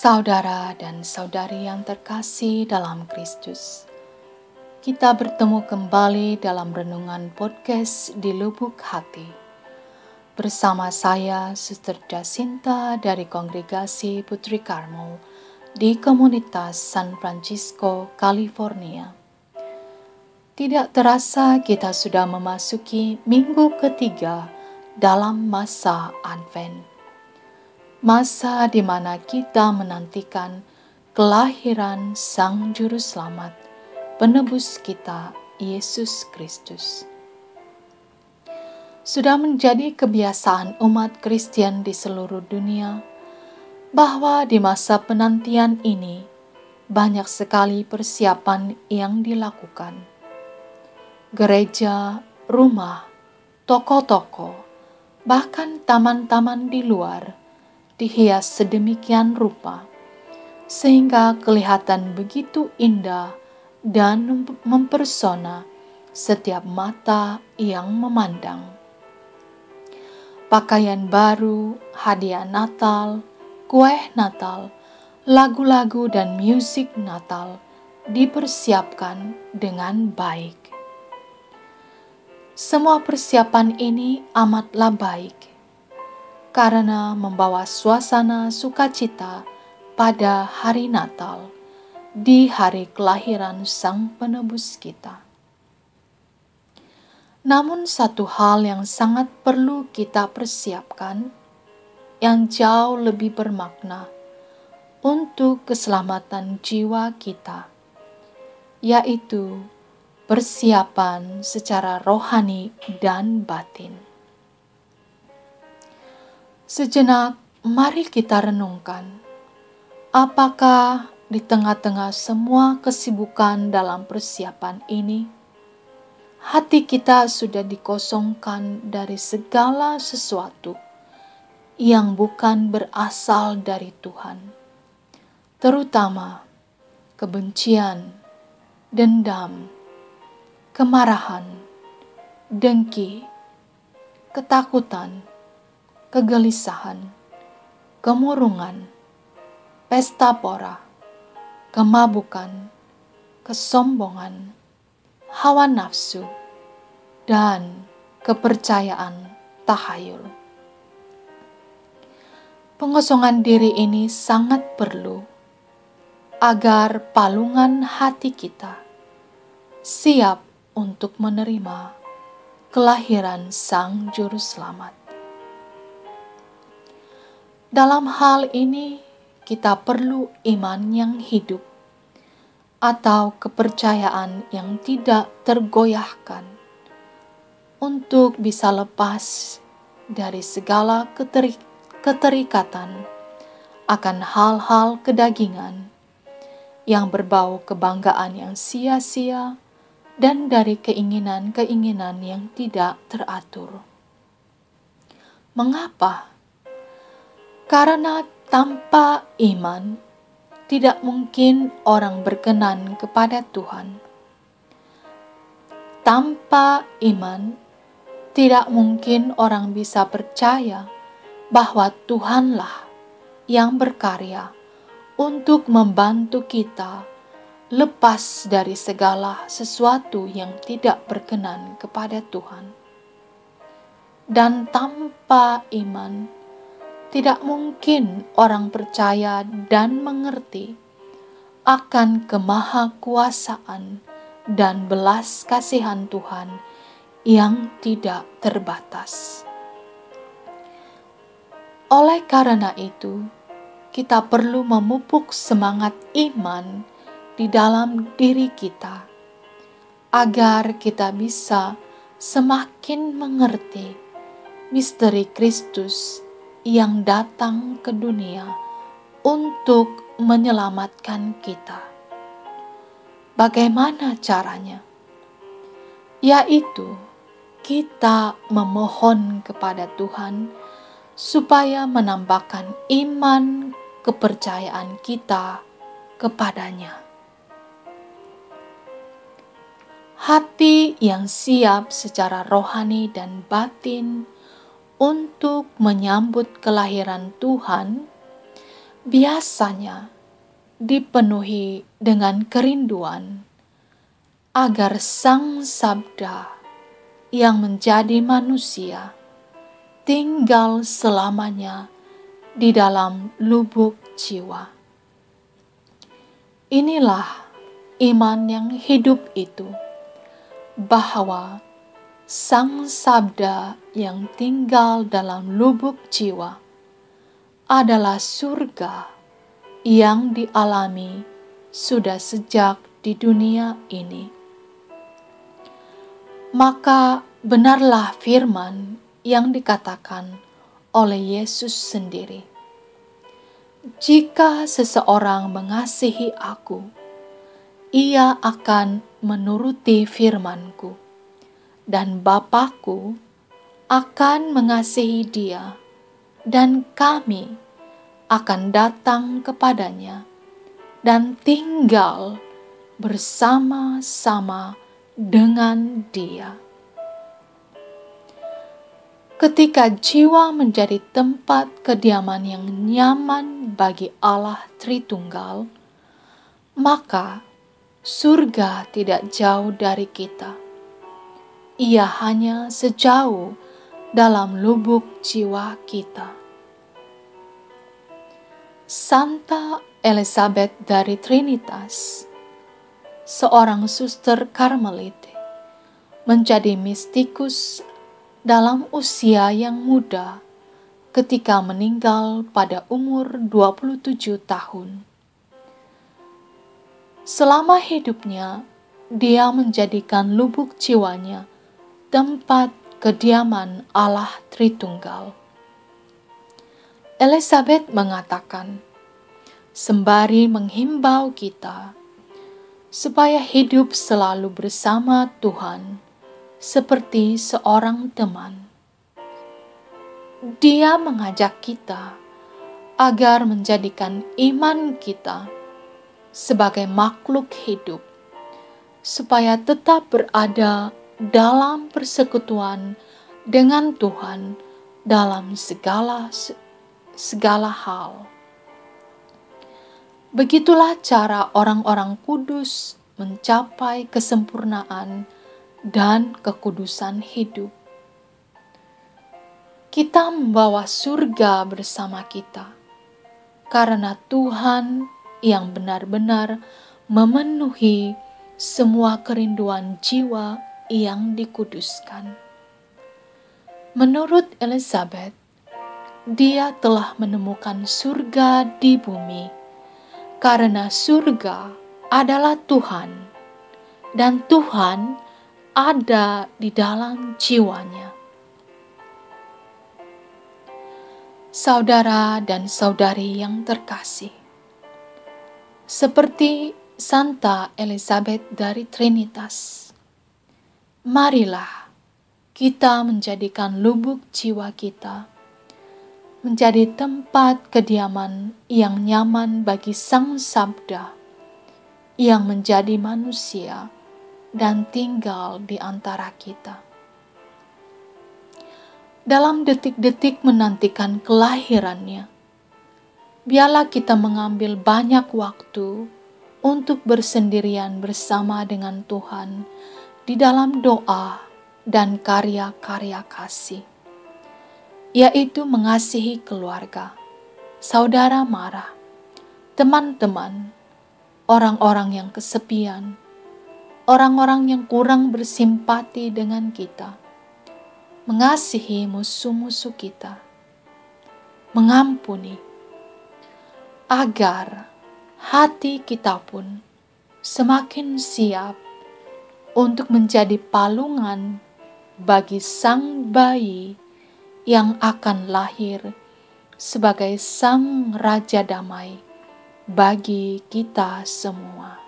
Saudara dan saudari yang terkasih dalam Kristus, kita bertemu kembali dalam renungan podcast di Lubuk Hati. Bersama saya, Suster Jacinta dari Kongregasi Putri Karmel di komunitas San Francisco, California. Tidak terasa kita sudah memasuki minggu ketiga dalam masa Advent. Masa di mana kita menantikan kelahiran Sang Juru Selamat, penebus kita, Yesus Kristus. Sudah menjadi kebiasaan umat Kristen di seluruh dunia bahwa di masa penantian ini banyak sekali persiapan yang dilakukan. Gereja, rumah, toko-toko, bahkan taman-taman di luar dihias sedemikian rupa, sehingga kelihatan begitu indah dan mempersona setiap mata yang memandang. Pakaian baru, hadiah Natal, kue Natal, lagu-lagu dan musik Natal dipersiapkan dengan baik. Semua persiapan ini amatlah baik, karena membawa suasana sukacita pada hari Natal, di hari kelahiran Sang Penebus kita. Namun satu hal yang sangat perlu kita persiapkan, yang jauh lebih bermakna untuk keselamatan jiwa kita, yaitu persiapan secara rohani dan batin. Sejenak, mari kita renungkan, apakah di tengah-tengah semua kesibukan dalam persiapan ini, hati kita sudah dikosongkan dari segala sesuatu yang bukan berasal dari Tuhan, terutama kebencian, dendam, kemarahan, dengki, ketakutan, kegelisahan, kemurungan, pesta pora, kemabukan, kesombongan, hawa nafsu, dan kepercayaan tahayul. Pengosongan diri ini sangat perlu agar palungan hati kita siap untuk menerima kelahiran Sang Juru Selamat. Dalam hal ini, kita perlu iman yang hidup atau kepercayaan yang tidak tergoyahkan untuk bisa lepas dari segala keterikatan akan hal-hal kedagingan yang berbau kebanggaan yang sia-sia dan dari keinginan-keinginan yang tidak teratur. Mengapa? Karena tanpa iman, tidak mungkin orang berkenan kepada Tuhan. Tanpa iman, tidak mungkin orang bisa percaya bahwa Tuhanlah yang berkarya untuk membantu kita lepas dari segala sesuatu yang tidak berkenan kepada Tuhan. Dan tanpa iman, tidak mungkin orang percaya dan mengerti akan kemahakuasaan dan belas kasihan Tuhan yang tidak terbatas. Oleh karena itu, kita perlu memupuk semangat iman di dalam diri kita, agar kita bisa semakin mengerti misteri Kristus yang datang ke dunia untuk menyelamatkan kita. Bagaimana caranya? Yaitu kita memohon kepada Tuhan supaya menambahkan iman kepercayaan kita kepadanya. Hati yang siap secara rohani dan batin untuk menyambut kelahiran Tuhan biasanya dipenuhi dengan kerinduan agar Sang Sabda yang menjadi manusia tinggal selamanya di dalam lubuk jiwa. Inilah iman yang hidup itu, bahwa Sang Sabda yang tinggal dalam lubuk jiwa adalah surga yang dialami sudah sejak di dunia ini. Maka benarlah firman yang dikatakan oleh Yesus sendiri. Jika seseorang mengasihi aku, ia akan menuruti firman-Ku, dan Bapa-Ku akan mengasihi dia, dan kami akan datang kepadanya dan tinggal bersama-sama dengan dia. Ketika jiwa menjadi tempat kediaman yang nyaman bagi Allah Tritunggal, maka surga tidak jauh dari kita. Ia hanya sejauh dalam lubuk jiwa kita. Santa Elizabeth dari Trinitas, seorang suster Karmelit, menjadi mistikus dalam usia yang muda ketika meninggal pada umur 27 tahun. Selama hidupnya, dia menjadikan lubuk jiwanya tempat kediaman Allah Tritunggal. Elizabeth mengatakan, sembari menghimbau kita supaya hidup selalu bersama Tuhan seperti seorang teman. Dia mengajak kita agar menjadikan iman kita sebagai makhluk hidup, supaya tetap berada dalam persekutuan dengan Tuhan dalam segala hal. Begitulah cara orang-orang kudus mencapai kesempurnaan dan kekudusan hidup. Kita membawa surga bersama kita, karena Tuhan yang benar-benar memenuhi semua kerinduan jiwa yang dikuduskan. Menurut Elizabeth, dia telah menemukan surga di bumi, karena surga adalah Tuhan, dan Tuhan ada di dalam jiwanya. Saudara dan saudari yang terkasih, seperti Santa Elizabeth dari Trinitas, marilah kita menjadikan lubuk jiwa kita menjadi tempat kediaman yang nyaman bagi Sang Sabda yang menjadi manusia dan tinggal di antara kita. Dalam detik-detik menantikan kelahirannya, biarlah kita mengambil banyak waktu untuk bersendirian bersama dengan Tuhan di dalam doa dan karya-karya kasih, yaitu mengasihi keluarga, saudara mara, teman-teman, orang-orang yang kesepian, orang-orang yang kurang bersimpati dengan kita, mengasihi musuh-musuh kita, mengampuni, agar hati kita pun semakin siap untuk menjadi palungan bagi sang bayi yang akan lahir sebagai sang Raja Damai bagi kita semua.